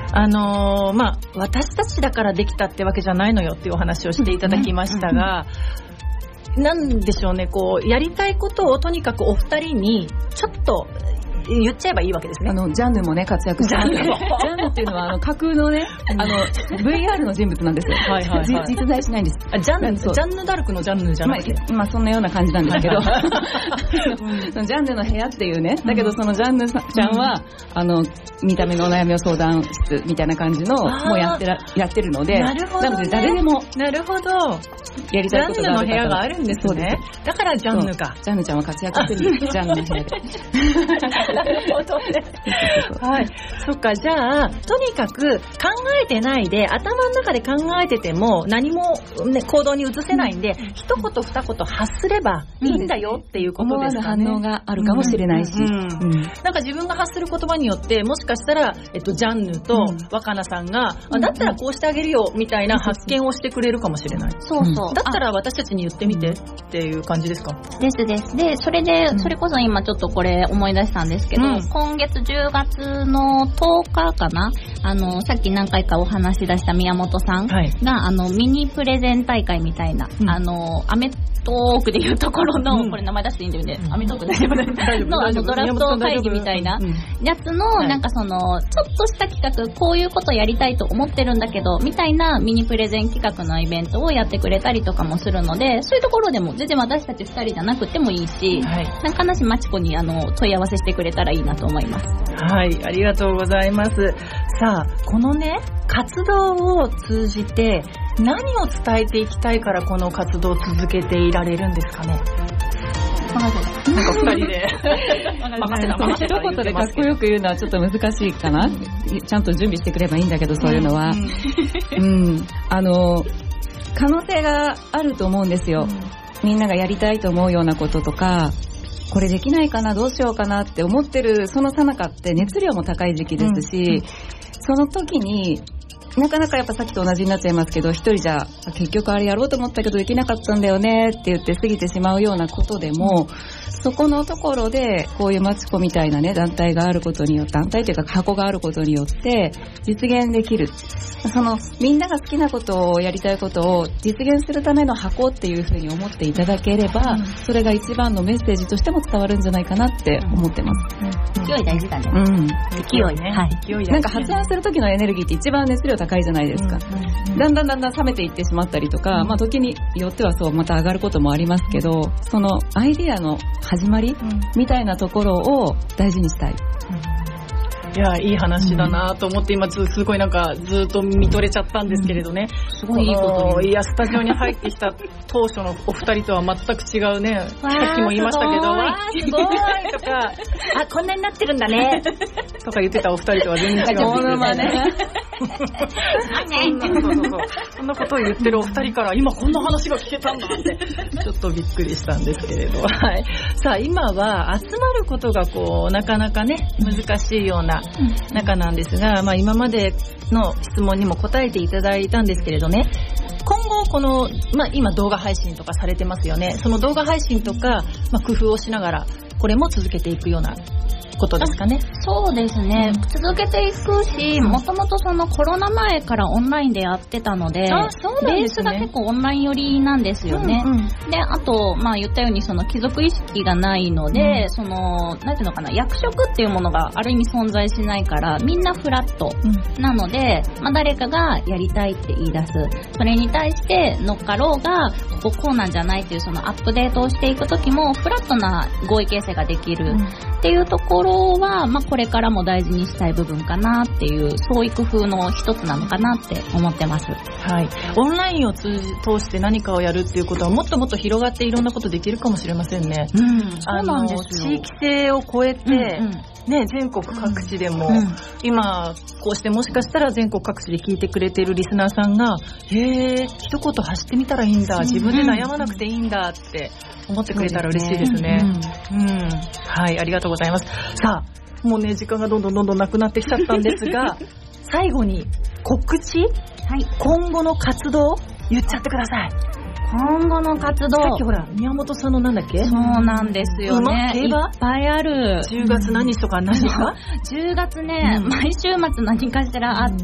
私たちだからできたってわけじゃないのよっていうお話をしていただきましたが、なんでしょうね、やりたいことをとにかくお二人にちょっと言っちゃえばいいわけですね。 ジャンヌもね、活躍してる。ジャンヌっていうのは架空のね、VR の人物なんですよ。はいはいはい、実在しないんです。 ジャンヌダルクのジャンヌじゃなくて、 そんなような感じなんですけど、ジャンヌの部屋っていうね、だけどそのジャンヌちゃんは見た目のお悩みを相談室みたいな感じのもうやってるので、なので誰でもなるほどやりたいことがある。ジャンヌの部屋があるんですね。だからジャンヌか。 ジャンヌちゃんは活躍するジャンヌの部屋で。 なるほどね。はい。そっか、じゃあ、とにかく考えてないで、頭の中で考えてても何も、ね、行動に移せないんで、一言二言発すればいいんだよっていうことですかね。 思わぬ反応があるかもしれないし。なんか自分が発する言葉によって、もしかしたら、ジャンヌと若菜さんが、だったらこうしてあげるよ、みたいな発見をしてくれるかもしれない。 そうそう。 だったら私たちに言ってみてっていう感じですか？ です。で、それこそ今ちょっとこれ思い出したんですけど、今月10月の10日かな、さっき何回かお話し出した宮本さんが、ミニプレゼン大会みたいな、アメトークでいうところの、これ名前出していいんだよね。アメトーク大丈夫のドラフト会議みたいなやつの、なんかちょっとした企画、こういうことやりたいと思ってるんだけど、みたいなミニプレゼン企画のイベントをやってくれたりとかもするので、そういうところでも全然私たち2人じゃなくてもいいし、なんかなしまちこに問い合わせしてくれたらいいなと思います。 はい、ありがとうございます。さあ、このね、活動を通じて何を伝えていきたいからこの活動を続けていられるんですかね。なんか二人で一言でかっこよく言うのはちょっと難しいかな。ちゃんと準備してくればいいんだけど、そういうのは、可能性があると思うんですよ。みんながやりたいと思うようなこととか、これできないかな、どうしようかなって思ってるその最中って熱量も高い時期ですし、その時になかなかやっぱさっきと同じになっちゃいますけど、一人じゃ結局あれやろうと思ったけどできなかったんだよねって言って過ぎてしまうようなことでも、そこのところでこういうマチコみたいなね、団体があることによって、団体というか箱があることによって実現できる、みんなが好きなことをやりたいことを実現するための箱っていうふうに思っていただければ、それが一番のメッセージとしても伝わるんじゃないかなって思ってます。 勢い大事だね。 勢いね。はい。勢い大事。 なんか発案する時のエネルギーって一番熱量高いじゃないですか。だんだん冷めていってしまったりとか、時によってはそうまた上がることもありますけど、そのアイディアの始まりみたいなところを大事にしたい。 いや、いい話だなと思って、今すごいなんかずっと見とれちゃったんですけれどね。 すごいいいこといや、スタジオに入ってきた当初のお二人とは全く違うね。さっきも言いましたけど、わーすごいとか、 あ、こんなになってるんだねとか言ってたお二人とは全然違う。 モノマネ。 そんなことを言ってるお二人から今こんな話が聞けたんだってちょっとびっくりしたんですけれど、はい。さあ、今は集まることがなかなかね、難しいような中なんですが、今までの質問にも答えていただいたんですけれどね、今後今動画配信とかされてますよね。その動画配信とか、工夫をしながらこれも続けていくようなことですかね。 そうですね、続けていくし、もともとそのコロナ前からオンラインでやってたので、ベースが結構オンライン寄りなんですよね。で、あと言ったようにその貴族意識がないので、そのなんていうのかな、役職っていうものがある意味存在しないから、みんなフラットなので、誰かがやりたいって言い出す、それに対して乗っかろうがこうなんじゃないっていうそのアップデートをしていく時もフラットな合意形成ができるっていうところろは、これからも大事にしたい部分かなっていう、創意工夫の一つなのかなって思ってます。 はい。オンラインを通して何かをやるっていうことはもっともっと広がっていろんなことできるかもしれませんね。 そうなんですよ。 地域性を超えて、ね、全国各地でも、今こうしてもしかしたら全国各地で聞いてくれてるリスナーさんが、一言走ってみたらいいんだ、自分で悩まなくていいんだって思ってくれたら嬉しいですね。はい、ありがとうございます。さあ、もうね、時間がどんどんなくなってきちゃったんですが、最後に告知、今後の活動言っちゃってください。 今後の活動。 さっきほら、宮本さんのなんだっけ？ そうなんですよね。 競馬？ いっぱいある。 10月何日とか何日か ？10月ね、毎週末何かしらあって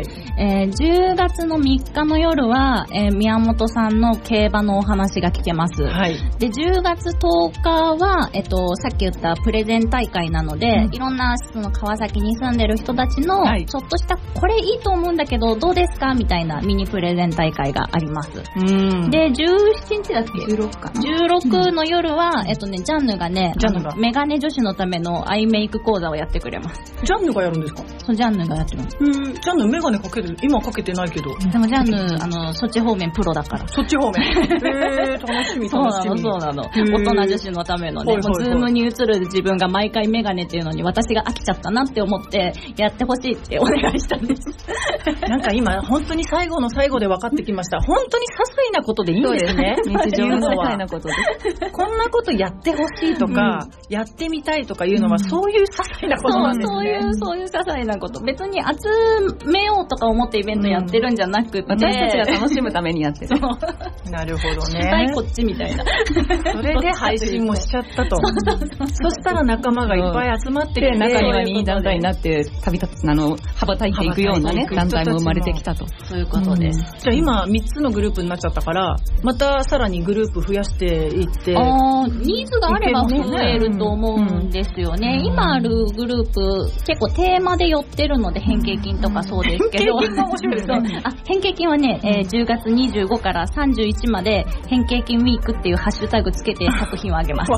、10月の3日の夜は、宮本さんの競馬のお話が聞けます。で、10月10日は、さっき言ったプレゼン大会なので、いろんなその川崎に住んでる人たちの、ちょっとしたこれいいと思うんだけどどうですかみたいなミニプレゼン大会があります。で、17日だっけ ?16 かな ?16 の夜は、ジャンヌがね、メガネ女子のためのアイメイク講座をやってくれます。 ジャンヌがやるんですか？ そう、ジャンヌがやってます。 ジャンヌメガネかける？今かけてないけど。 でもジャンヌ、そっち方面プロだから。 そっち方面。楽しみ。 そうなの。大人女子のためのね、ズームに映る自分が毎回メガネっていうのに私が飽きちゃったなって思って、やってほしいってお願いしたんです。 なんか今、本当に最後の最後で分かってきました。本当に些細なことでいいんですね。 日常の些細なことで。 こんなことやってほしいとか、やってみたいとかいうのは、そういう些細なことなんですね。 そういう些細なこと。別に集めようとか思ってイベントやってるんじゃなくて、 私たちが楽しむためにやってる。 なるほどね。 したいこっちみたいな。 それで配信もしちゃったと。そしたら仲間がいっぱい集まってきて、 中には2団体になって旅立つ、羽ばたいていくようなね、団体も生まれてきたと。 そういうことです。 じゃあ今3つのグループになっちゃったから、またさらにグループ増やしていって、 ニーズがあれば増えると思うんですよね。今あるグループ、結構テーマで寄ってるので、変形筋とかそうですけど。 変形筋も面白いですね。 変形筋はね、10月25から31まで、変形筋ウィークっていうハッシュタグつけて作品をあげます。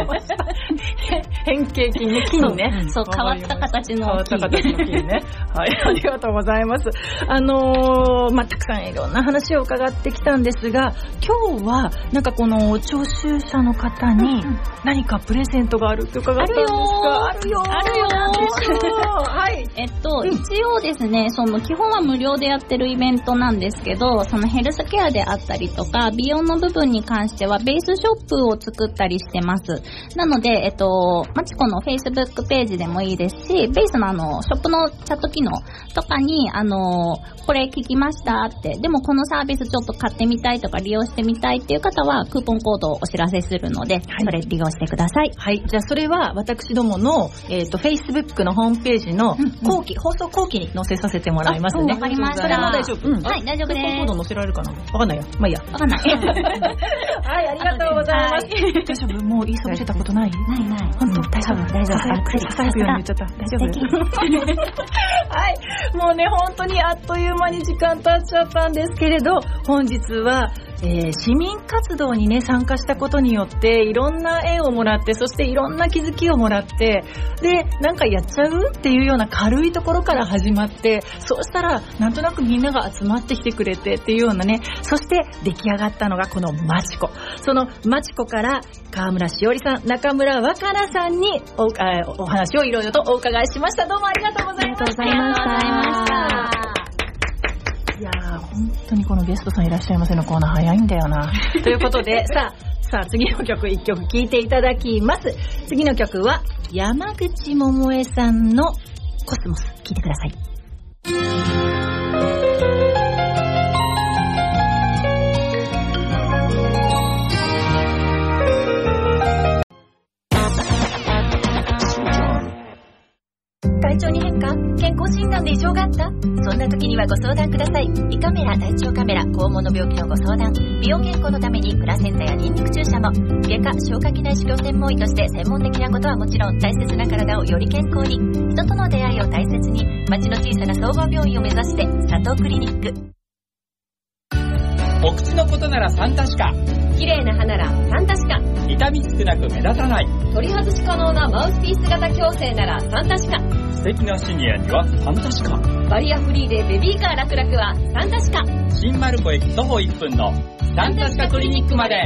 変形筋の筋ね。 そう、変わった形の筋。 ね。はい、ありがとうございます。たくさんいろんな話を伺ってきたんですが、今日はなんかこの聴衆者の方に何かプレゼントがあるって伺ったんですが、あるよ。はい。 一応ですね、基本は無料でやってるイベントなんですけど、ヘルスケアであったりとか、美容の部分に関してはベースショップを作ったりしてます。なので、マチコの Facebook ページでもいいですし、ベースのショップのチャット機能とかに、これ聞きましたって、でもこのサービスちょっと買ってみたいとか利用してみたいっていう方は、クーポンコードをお知らせするので、それ利用してください。 はい。じゃあそれは私どもの、Facebook のホームページの放送後期に載せさせてもらいますね。 わかりました。 それも大丈夫？ はい、大丈夫です。 クーポンコード載せられるかな？わかんないよ。まあいいや。 わかんない。 はい、ありがとうございます。大丈夫？もう言いそびれたことない？ ない。 本当？大丈夫。ささやくように言っちゃった。大丈夫？はい。もうね、本当にあっという間に時間経っちゃったんですけれど、本日は、市民活動にね、参加したことによって、いろんな絵をもらって、そしていろんな気づきをもらって、で、なんかやっちゃうっていうような軽いところから始まって、そうしたら、なんとなくみんなが集まってきてくれてっていうようなね、そして出来上がったのがこのマチコ。そのマチコから、川村しおりさん、中村若菜さんにお話をいろいろとお伺いしました。どうもありがとうございました。 ありがとうございました。 いやー、本当にこのゲストさんいらっしゃいませのコーナー早いんだよな。ということで、さあ次の曲1曲聴いていただきます。次の曲は山口百恵さんのコスモス、聴いてください。 体調に変化？健康診断で異常があった？そんな時にはご相談ください。胃カメラ、大腸カメラ、肛門の病気のご相談、美容健康のためにプラセンタやニンニク注射も、外科、消化器内視鏡専門医として専門的なことはもちろん、大切な体をより健康に、人との出会いを大切に、町の小さな総合病院を目指して、佐藤クリニック。 お口のことならサンタシカ、 綺麗な歯ならサンタシカ、 痛み少なく目立たない、 取り外し可能なマウスピース型矯正ならサンタシカ、 素敵なシニアにはサンタシカ、 バリアフリーでベビーカー楽々はサンタシカ、 新丸子駅徒歩1分のサンタシカクリニックまで。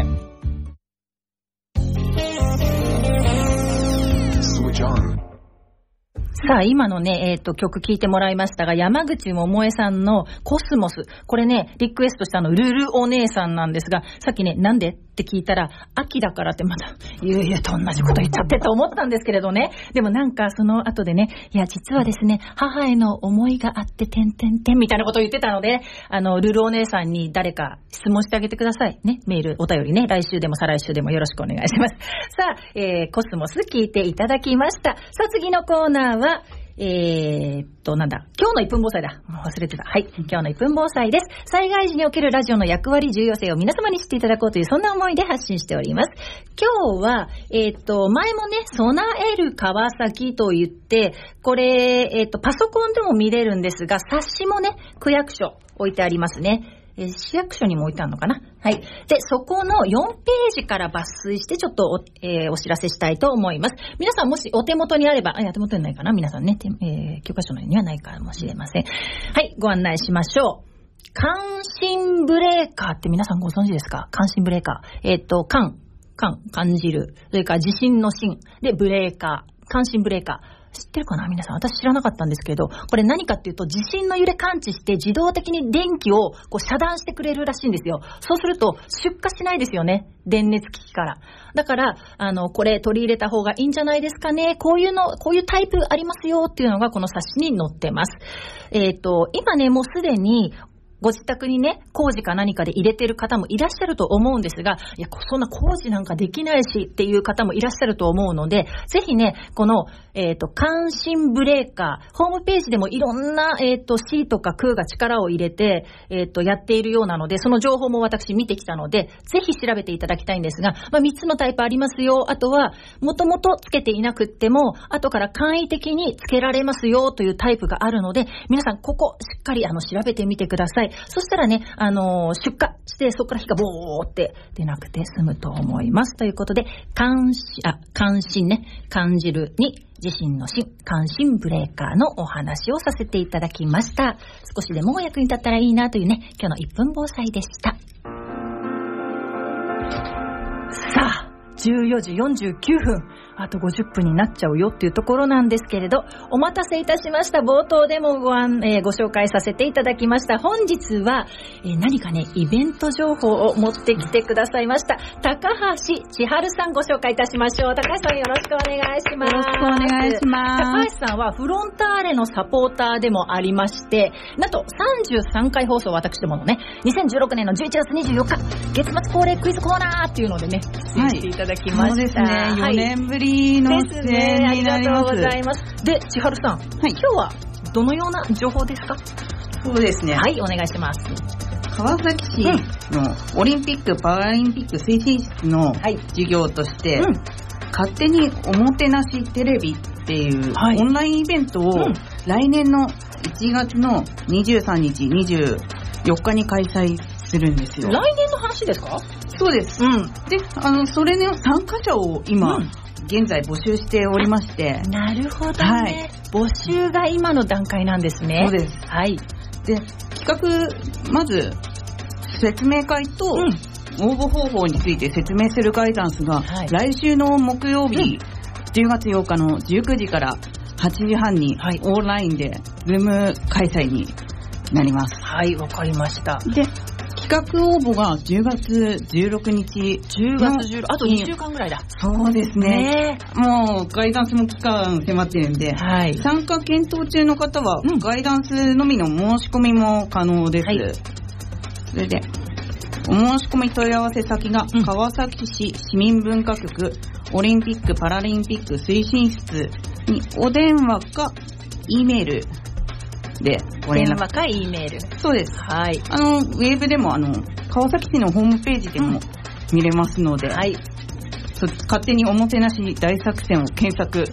さあ、今のね、曲聴いてもらいましたが、山口百恵さんのコスモス。これね、リクエストしたルルお姉さんなんですが、さっきね、なんでって聞いたら、秋だからってまた、ゆうゆうと同じこと言っちゃってと思ったんですけれどね。でもなんかその後でね、いや、実はですね、母への思いがあって、みたいなことを言ってたので、ルルお姉さんに誰か質問してあげてください。ね、メール、お便りね、来週でも再来週でもよろしくお願いします。さあ、コスモス聞いていただきました。さあ、次のコーナーは、なんだ、今日の1分防災だ。もう忘れてた。はい。今日の1分防災です。災害時におけるラジオの役割、重要性を皆様に知っていただこうという、そんな思いで発信しております。今日は、前もね、備える川崎と言って、これ、パソコンでも見れるんですが、冊子もね、区役所置いてありますね。市役所にも置いてあるのかな。はい。で、そこの4ページから抜粋してちょっとお知らせしたいと思います。皆さんもしお手元にあれば、手元にないかな皆さんね、教科書のようにはないかもしれません。はい、ご案内しましょう。感震ブレーカーって皆さんご存知ですか？感震ブレーカー。感じる。それから地震の震。で、ブレーカー。感震ブレーカー。知ってるかな皆さん。私知らなかったんですけど、これ何かっていうと、地震の揺れ感知して自動的に電気を遮断してくれるらしいんですよ。そうすると出火しないですよね。電熱機器から。だから、これ取り入れた方がいいんじゃないですかね。こういうタイプありますよっていうのがこの冊子に載ってます。今ね、もうすでにご自宅にね、工事か何かで入れてる方もいらっしゃると思うんですが、いや、そんな工事なんかできないしっていう方もいらっしゃると思うので、ぜひね、この、感震ブレーカー、ホームページでもいろんな、C とか空が力を入れて、やっているようなので、その情報も私見てきたので、ぜひ調べていただきたいんですが、3つのタイプありますよ。あとは、もともとつけていなくっても、後から簡易的につけられますよというタイプがあるので、皆さんここしっかり調べてみてください。そしたらね、出火してそこから火がボーって出なくて済むと思います。ということで、感震ね、感じるに地震の震、感震ブレーカーのお話をさせていただきました。少しでもお役に立ったらいいなというね、今日の1分防災でした。さあ、14時49分。あと50分になっちゃうよっていうところなんですけれど、お待たせいたしました。冒頭でもご紹介させていただきました。本日は、何かね、イベント情報を持ってきてくださいました。高橋千春さんご紹介いたしましょう。高橋さんよろしくお願いします。 よろしくお願いします。 高橋さんはフロンターレのサポーターでもありまして、なんと33回放送、私どものね、2016年の11月24日、月末恒例クイズコーナーっていうのでね、出演していただきました。 そうですね、4年ぶりの出演になります。 ありがとうございます。で、千春さん、今日はどのような情報ですか？ そうですね。 はい、お願いします。 川崎市のオリンピック・パラリンピック推進室の事業として、勝手におもてなしテレビっていうオンラインイベントを来年の1月の23日、24日に開催するんですよ。 来年の話ですか？ そうです。で、それの参加者を今、現在募集しておりまして。 なるほどね。募集が今の段階なんですね。 そうです。 はい。 で、企画、まず、説明会と、応募方法について説明するガイダンスが、来週の木曜日、10月8日の19時から8時半に、オンラインで、ズーム開催になります。 はい、わかりました。 で、企画応募が10月16日。 10月16、あと2週間ぐらいだ。 そうですね。もう、ガイダンスも期間迫ってるんで、参加検討中の方は、ガイダンスのみの申し込みも可能です。それで、お申し込み問い合わせ先が、川崎市市民文化局オリンピック・パラリンピック推進室にお電話か E メールでご連絡。 電話か E メール。 そうです。 はい。 ウェブでも川崎市のホームページでも見れますので、勝手におもてなし大作戦を検索し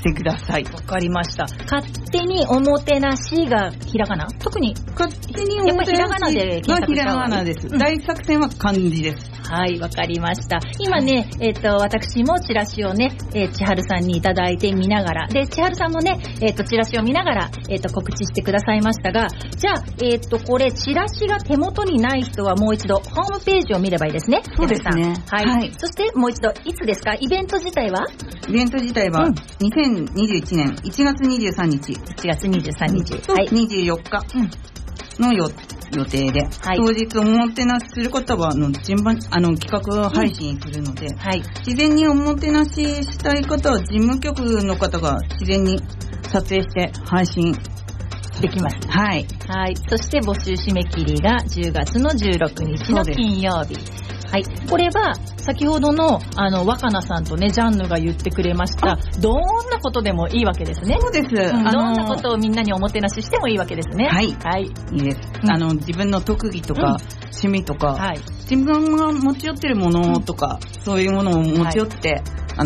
してください。 わかりました。勝手におもてなしがひらがな？特に勝手におもてなしやっぱりひらがなで検索した方がいい？ ひらがなです。大作戦は漢字です。 はい、わかりました。今ね、私もチラシをね、千春さんにいただいて見ながら、で、千春さんもね、チラシを見ながら、告知してくださいましたが、じゃあ、これ、チラシが手元にない人はもう一度、ホームページを見ればいいですね。 そうですね。 はい。はい。そして、もう一度、いつですか？イベント自体は？ イベント自体は、2021年1月23日。 1月23日。 はい。24日の予定で、はい、当日おもてなしする方は順番企画配信するので、はい、事前におもてなししたい方は事務局の方が事前に撮影して配信できます。 はい。 はい。そして募集締め切りが10月の16日の金曜日。はい。これは、先ほどの、若菜さんとね、ジャンヌが言ってくれました。どんなことでもいいわけですね。 そうです。 どんなことをみんなにおもてなししてもいいわけですね。 はい。はい。いいです。自分の特技とか、趣味とか、はい、自分が持ち寄ってるものとか、そういうものを持ち寄って、はい、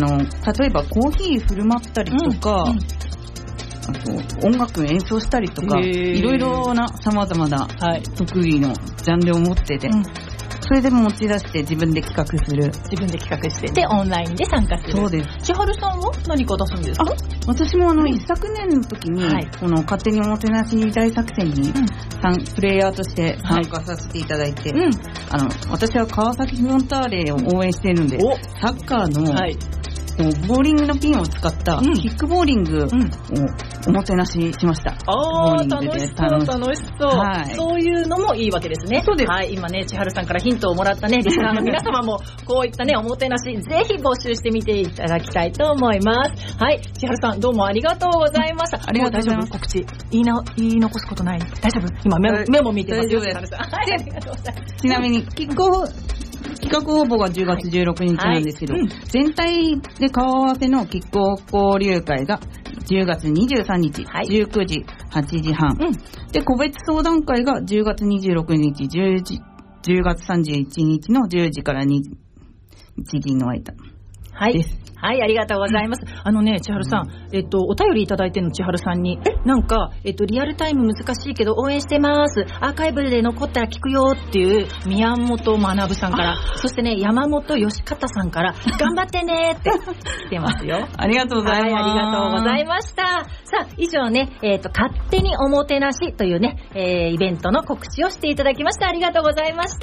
例えばコーヒー振る舞ったりとか、あと音楽演奏したりとか、いろいろな様々な特技のジャンルを持ってて、それで持ち出して自分で企画する。 自分で企画して。で、オンラインで参加する。 そうです。 千春さんは何か出すんですか？ 私も一昨年の時に、この勝手におもてなし大作戦に、プレイヤーとして参加させていただいて、私は川崎フロンターレを応援しているので、サッカーの、ボーリングのピンを使ったキックボーリングをおもてなししました。 楽しそう。はい。そういうのもいいわけですね。 そうです。 はい。今ね、千春さんからヒントをもらったね、リスナーの皆様も、こういったね、おもてなし、ぜひ募集してみていただきたいと思います。はい。千春さん、どうもありがとうございました。 ありがとうございます。 告知。言い残すことない？大丈夫？今、メモ見てますよ、千春さん。はい。ありがとうございます。 ちなみに、企画応募が10月16日なんですけど、全体で顔合わせのキックオフ交流会が10月23日、19時、8時半。で、個別相談会が10月26日、10月31日の10時から1時の間。です。 はい、ありがとうございます。千春さん、お便りいただいてるの千春さんに、なんか、リアルタイム難しいけど応援してます。アーカイブで残ったら聞くよっていう宮本学さんから、そしてね、山本義方さんから、頑張ってねって来てますよ。 ありがとうございます。 はい、ありがとうございました。さあ、以上ね、勝手におもてなしというね、イベントの告知をしていただきました。ありがとうございました。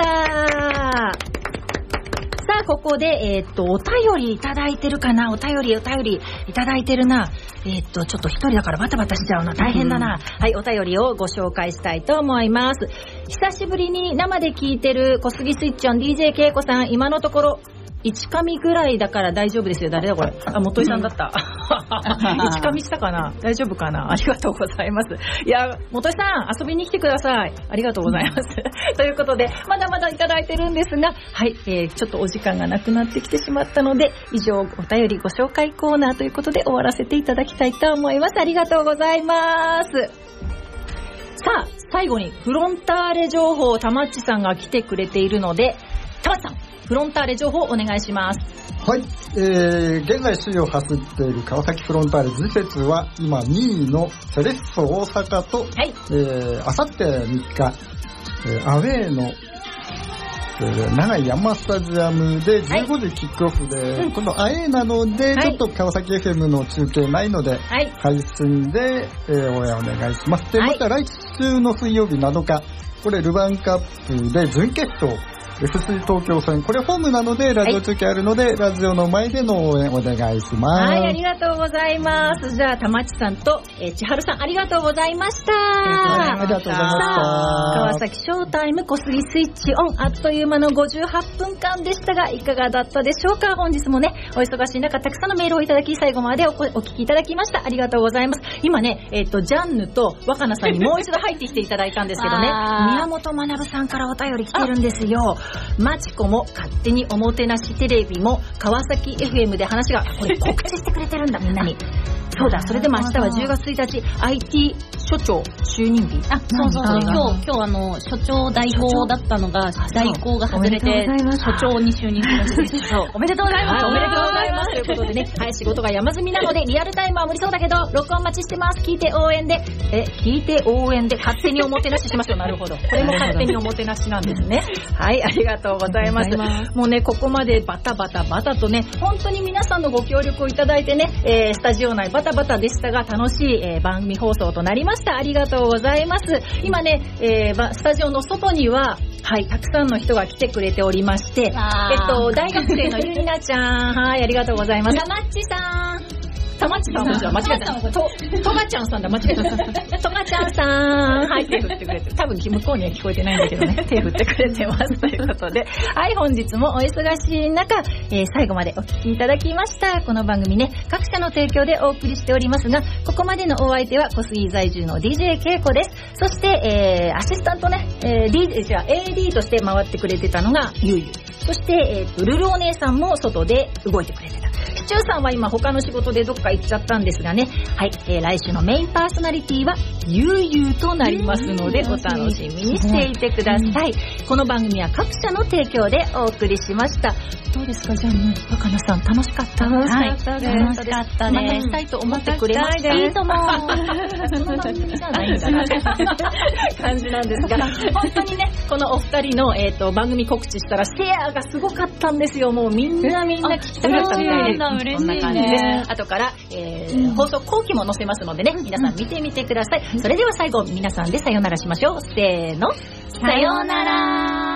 さあ、ここで、お便りいただいてるかな？お便りいただいてるな。ちょっと一人だからバタバタしちゃうな。大変だな。はい、お便りをご紹介したいと思います。久しぶりに生で聞いてる小杉スイッチョン DJ けいこさん、今のところ、1紙ぐらいだから大丈夫ですよ。誰だこれ？元井さんだった。1紙したかな？大丈夫かな？ありがとうございます。いや、元井さん、遊びに来てください。ありがとうございます。ということで、まだまだいただいてるんですが、はい、ちょっとお時間がなくなってきてしまったので、以上、お便りご紹介コーナーということで終わらせていただきたいと思います。ありがとうございます。さあ、最後にフロンターレ情報をたまっちさんが来てくれているので、たまっちさん、フロンターレ情報お願いします。 はい、現在首位を走っている川崎フロンターレ次節は今2位のセレッソ大阪と、あさって3日、アウェーの、長井山スタジアムで15時キックオフで、今度アウェーなので、ちょっと川崎 FM の中継ないので、配信で、応援お願いします。で、また来週の水曜日7日、これルヴァンカップで準決勝、FC 東京戦、これホームなのでラジオ中継あるので、ラジオの前での応援お願いします。 はい、ありがとうございます。じゃあ、たまちさんと、千春さん、ありがとうございました。 ありがとうございました。 川崎ショータイム小杉スイッチオン、あっという間の58分間でしたが、いかがだったでしょうか。本日もね、お忙しい中、たくさんのメールをいただき、最後までお聞きいただきました。ありがとうございます。今ね、ジャンヌと若菜さんにもう一度入ってきていただいたんですけどね、宮本学さんからお便り来てるんですよ。マチコも勝手におもてなしテレビも川崎 FM で話が、これ告知してくれてるんだ、みんなに。そうだ、それでも明日は10月1日 IT 所長就任日。 あ、そうそうそう。今日所長代行だったのが、代行が外れて、所長に就任するらしいです。 おめでとうございます。おめでとうございます。ということでね、はい、仕事が山積みなので、リアルタイムは無理そうだけど、録音待ちしてます。聞いて応援で、勝手におもてなししましょう。なるほど。これも勝手におもてなしなんですね。はい、ありがとうございます。もうね、ここまでバタバタとね、本当に皆さんのご協力をいただいてね、スタジオ内バタバタでしたが、楽しい、番組放送となりました。ありがとうございます。今ね、スタジオの外には、はい、たくさんの人が来てくれておりまして、大学生のゆりなちゃん、はい、ありがとうございます。 たまっちさん。 たまっちさんもじゃ間違えた。とがちゃんさんだ、間違えた。とがちゃんさん、はい、手振ってくれて、多分向こうには聞こえてないんだけどね、手振ってくれてます。ということで、はい、本日もお忙しい中、最後までお聞きいただきました。この番組ね、各社の提供でお送りしておりますが、ここまでのお相手は小杉在住の DJ けいこです。そして、アシスタントね、AD として回ってくれてたのがゆうゆう。そして、ルルお姉さんも外で動いてくれてた。シチューさんは今他の仕事でどっか行っちゃったんですがね。はい、来週のメインパーソナリティはゆうゆうとなりますので、お楽しみにしていてください。この番組は各社の提供でお送りしました。どうですか、じゃあね、若菜さん楽しかった？ 楽しかったです。楽しかったです。 またしたいと思ってくれました。 いいとも。 その番組じゃないんだな感じなんですが、本当にね、このお二人の番組告知したらシェアがすごかったんですよ。もうみんな聞きたかったみたいで。 嬉しいね。 後から、放送後期も載せますのでね、皆さん見てみてください。それでは最後、皆さんでさよならしましょう。せーの。 さようなら。